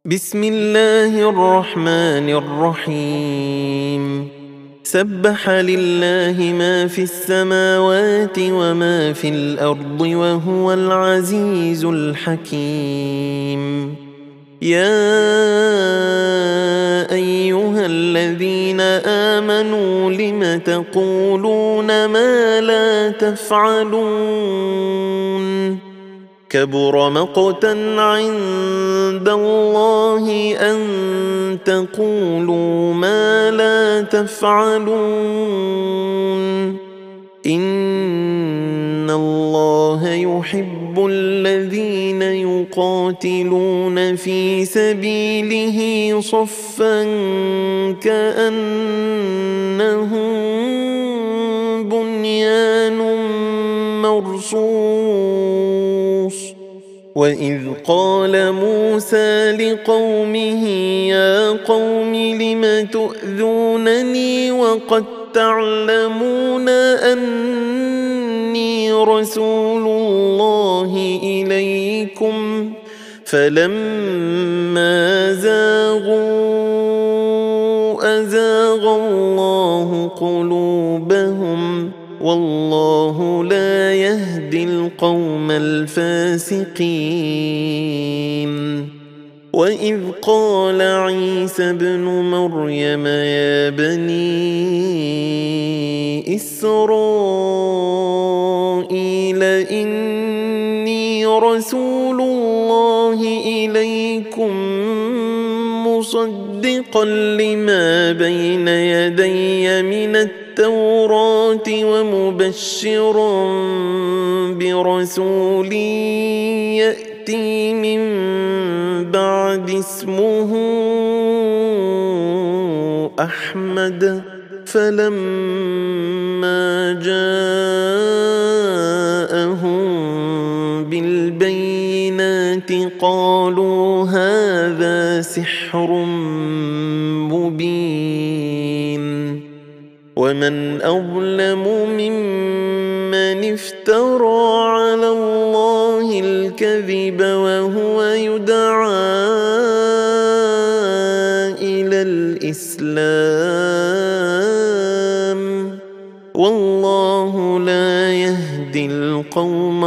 بسم الله الرحمن الرحيم. سبح لله ما في السماوات وما في الأرض وهو العزيز الحكيم. يا أيها الذين آمنوا لم تقولون ما لا تفعلون؟ كبر مقتا عند الله أن تقولوا ما لا تفعلون. إن الله يحب الذين يقاتلون في سبيله صفا كأنهم بنيان مرصوص. وإذ قال موسى لقومه يا قوم لم تؤذونني وقد تعلمون أني رسول الله إليكم فلما زاغوا أزاغ الله قلوبهم والله لا يهدي القوم الفاسقين. وإذ قال عيسى ابن مريم يا بني إسرائيل إني رسول الله إليكم مصدقا لما بين يدي من التوراة ومبشرا برسول يأتي من بعد اسمه أحمد. فلما جاءهم بالبينات قالوا هذا سحر مبين. ومن أظلم ممن افترى على الله الكذب وهو يدعى إلى الإسلام والله لا يهدي القوم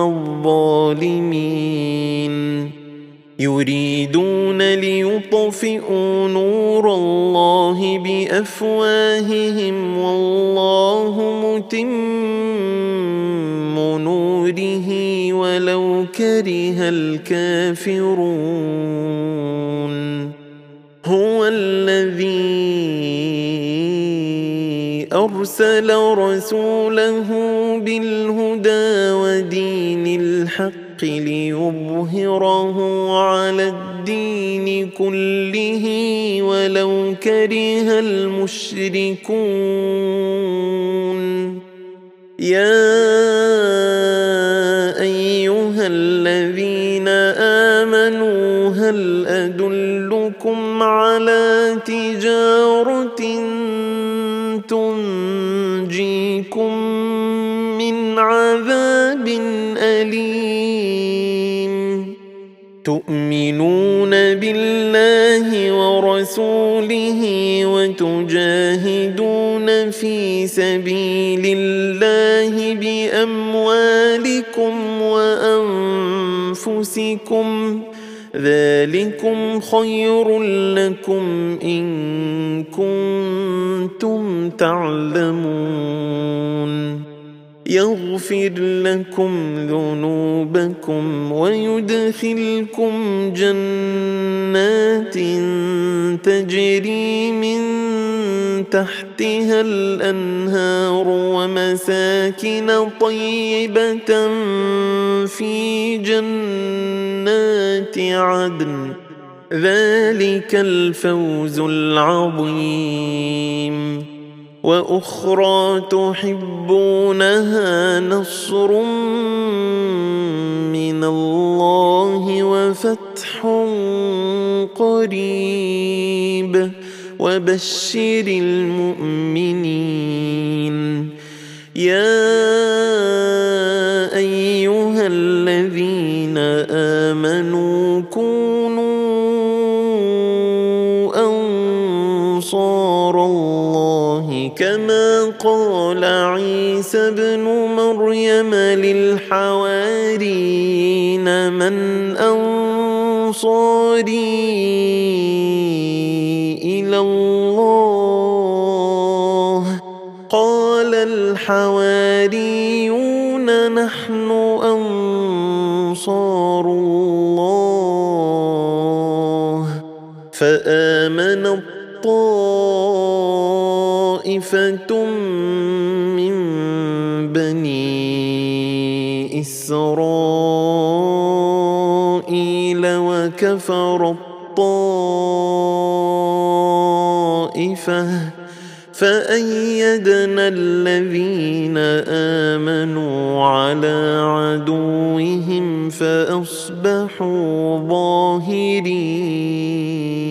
الظالمين. يريدون ليطفئوا نور الله بأفواههم والله متم نوره ولو كره الكافرون. هو الذي أرسل رسوله بالهدى ودين الحق ليظهره على الدين كله ولو كره المشركون. يا أيها الذين آمنوا هل أدلكم على تجارة تنجيكم من عذاب أليم؟ تؤمنون بالله ورسوله وتجاهدون في سبيل الله بأموالكم وأنفسكم ذلكم خير لكم إن كنتم تعلمون. يغفر لكم ذنوبكم ويدخلكم جنات تجري من تحتها الأنهار ومساكن طيبة في جنات عدن ذلك الفوز العظيم. وأخرى تحبونها نصر من الله وفتح قريب وبشر المؤمنين. يا أيها الذين آمنوا كونوا كما قال عيسى ابن مريم للحواريين من أنصاري إلى الله قال الحواريون نحن أنصار الله فآمن طائفة من بني إسرائيل وكفر الطائفة فأيدنا الذين آمنوا على عدوهم فأصبحوا ظاهرين.